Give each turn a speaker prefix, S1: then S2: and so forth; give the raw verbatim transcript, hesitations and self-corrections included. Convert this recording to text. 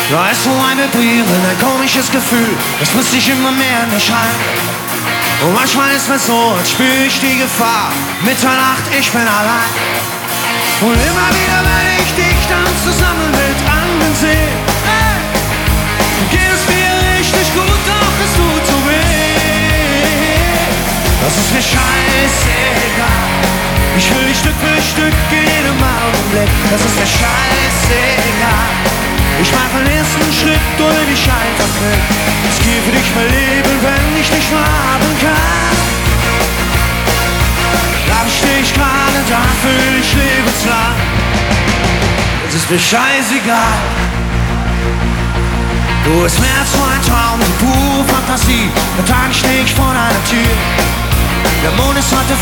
S1: Da ist so ein Vibrieren, ein komisches Gefühl, das frisst sich immer mehr in mich ein. Und manchmal ist mir so, als spür ich die Gefahr. Mitternacht, ich bin allein. Und immer wieder werde ich dich dann zusammen mit anderen sehen. Hey! Geht es mir richtig gut, doch es tut so weh. Das ist mir scheißegal. Ich will dich Stück für Stück in jedem Augenblick. Das ist mir scheißegal. Ich mach den ersten Schritt ohne dich einfach mit. Es geht für dich mein Leben, wenn ich dich mal haben kann. Da steh ich gerade da für dich lebenslang. Es ist mir scheißegal. Du bist mehr als nur ein Traum, die pure Fantasie. Der Tag steh ich vor deiner Tür. Der Mond ist heute